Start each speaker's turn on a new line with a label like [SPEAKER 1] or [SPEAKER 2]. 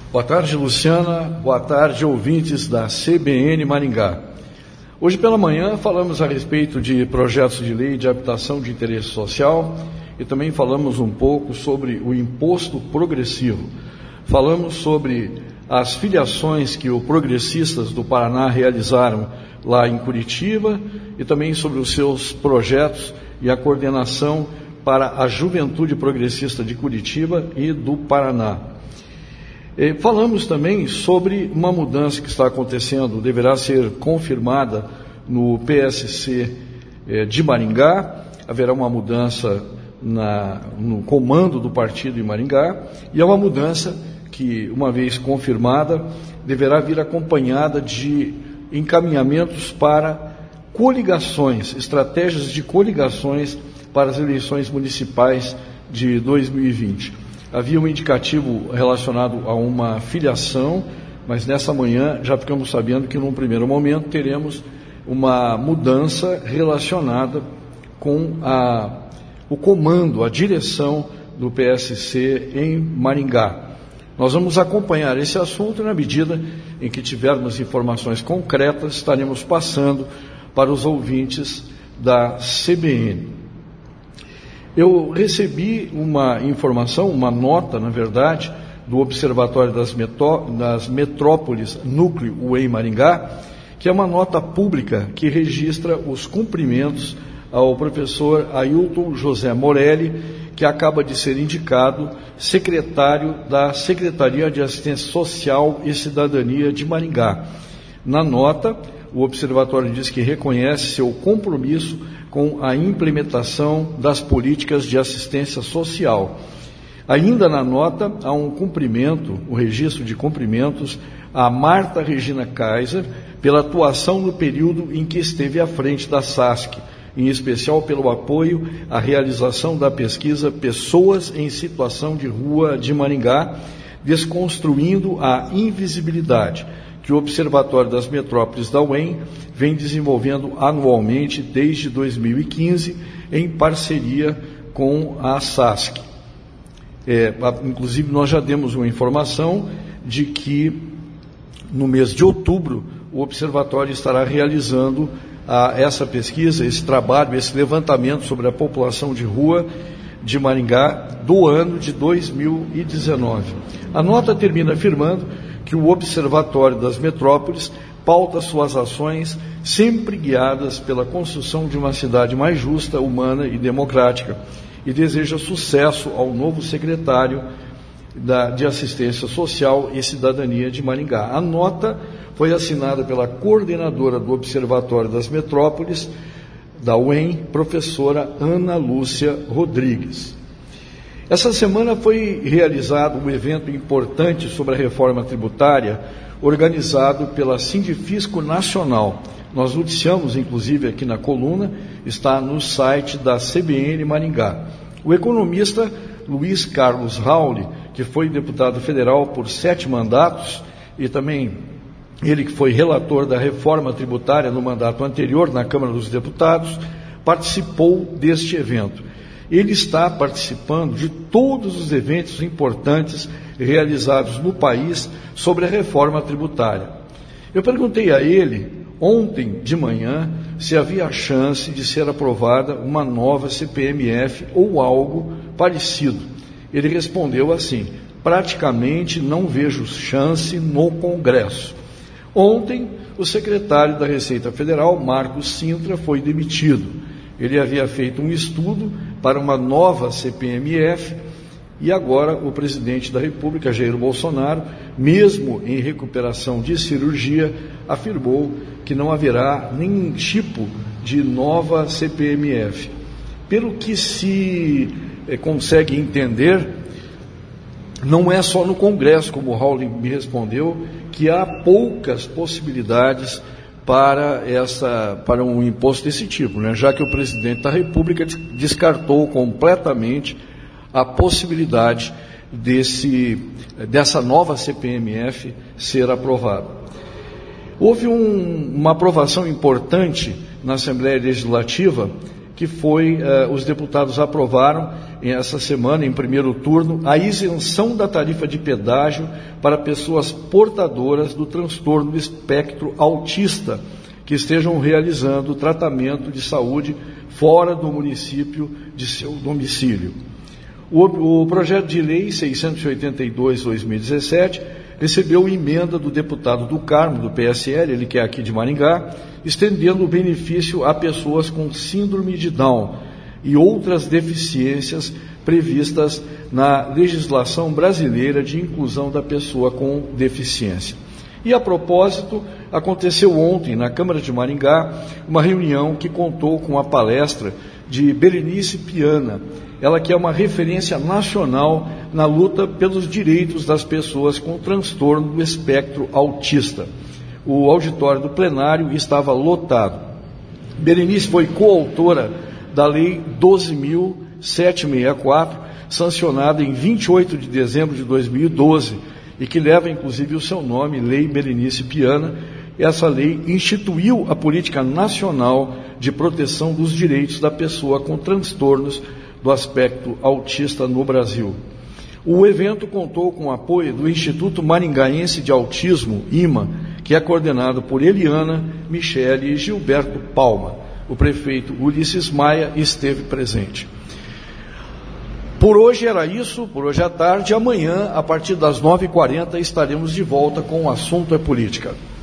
[SPEAKER 1] Boa tarde, Luciana. Boa tarde, ouvintes da CBN Maringá. Hoje pela manhã falamos a respeito de projetos de lei de habitação de interesse social e também falamos um pouco sobre o imposto progressivo. Falamos sobre as filiações que os progressistas do Paraná realizaram lá em Curitiba e também sobre os seus projetos e a coordenação para a Juventude Progressista de Curitiba e do Paraná. Falamos também sobre uma mudança que está acontecendo, deverá ser confirmada no PSC de Maringá. Haverá uma mudança no comando do partido em Maringá, e é uma mudança que, uma vez confirmada, deverá vir acompanhada de encaminhamentos para coligações, estratégias de coligações para as eleições municipais de 2020. Havia um indicativo relacionado a uma filiação, mas nessa manhã já ficamos sabendo que, num primeiro momento, teremos uma mudança relacionada com o comando, a direção do PSC em Maringá. Nós vamos acompanhar esse assunto e, na medida em que tivermos informações concretas, estaremos passando para os ouvintes da CBN. Eu recebi uma informação, uma nota, na verdade, do Observatório das Metrópoles Núcleo UEM Maringá, que é uma nota pública que registra os cumprimentos ao professor Ailton José Morelli, que acaba de ser indicado secretário da Secretaria de Assistência Social e Cidadania de Maringá. Na nota, o Observatório diz que reconhece seu compromisso com a implementação das políticas de assistência social. Ainda na nota, há um cumprimento, o registro de cumprimentos a Marta Regina Kaiser pela atuação no período em que esteve à frente da SASC, em especial pelo apoio à realização da pesquisa Pessoas em Situação de Rua de Maringá, desconstruindo a invisibilidade, que o Observatório das Metrópoles da UEM vem desenvolvendo anualmente desde 2015, em parceria com a SASC. Inclusive, nós já demos uma informação de que, no mês de outubro, o Observatório estará realizando essa pesquisa, esse trabalho, esse levantamento sobre a população de rua de Maringá do ano de 2019. A nota termina afirmando que o Observatório das Metrópoles pauta suas ações sempre guiadas pela construção de uma cidade mais justa, humana e democrática, e deseja sucesso ao novo secretário de Assistência Social e Cidadania de Maringá. A nota foi assinada pela coordenadora do Observatório das Metrópoles, da UEM, professora Ana Lúcia Rodrigues. Essa semana foi realizado um evento importante sobre a reforma tributária, organizado pela Sindifisco Nacional. Nós noticiamos, inclusive, aqui na coluna, está no site da CBN Maringá. O economista Luiz Carlos Rauli, que foi deputado federal por 7 mandatos, e também ele que foi relator da reforma tributária no mandato anterior na Câmara dos Deputados, participou deste evento. Ele está participando de todos os eventos importantes realizados no país sobre a reforma tributária. Eu perguntei a ele, ontem de manhã, se havia chance de ser aprovada uma nova CPMF ou algo parecido. Ele respondeu assim: praticamente não vejo chance no Congresso. Ontem, o secretário da Receita Federal, Marcos Sintra, foi demitido. Ele havia feito um estudo para uma nova CPMF e agora o presidente da República, Jair Bolsonaro, mesmo em recuperação de cirurgia, afirmou que não haverá nenhum tipo de nova CPMF. Pelo que se consegue entender, não é só no Congresso, como o Raul me respondeu, que há poucas possibilidades para um imposto desse tipo, né? Já que o presidente da República descartou completamente a possibilidade dessa nova CPMF ser aprovada. Houve uma aprovação importante na Assembleia Legislativa que foi, os deputados aprovaram essa semana, em primeiro turno, a isenção da tarifa de pedágio para pessoas portadoras do transtorno do espectro autista, que estejam realizando tratamento de saúde fora do município de seu domicílio. O projeto de lei 682/2017 recebeu emenda do deputado do Carmo, do PSL, ele que é aqui de Maringá, estendendo o benefício a pessoas com síndrome de Down e outras deficiências previstas na legislação brasileira de inclusão da pessoa com deficiência. E, a propósito, aconteceu ontem, na Câmara de Maringá, uma reunião que contou com a palestra de Berenice Piana, ela que é uma referência nacional na luta pelos direitos das pessoas com transtorno do espectro autista. O auditório do plenário estava lotado. Berenice foi coautora da Lei 12.764, sancionada em 28 de dezembro de 2012, e que leva inclusive o seu nome, Lei Berenice Piana. Essa lei instituiu a Política Nacional de Proteção dos Direitos da Pessoa com Transtornos do Aspecto Autista no Brasil. O evento contou com o apoio do Instituto Maringaense de Autismo, IMA, que é coordenado por Eliana, Michele e Gilberto Palma. O prefeito Ulisses Maia esteve presente. Por hoje era isso, por hoje à tarde. Amanhã, a partir das 9h40, estaremos de volta com o Assunto é Política.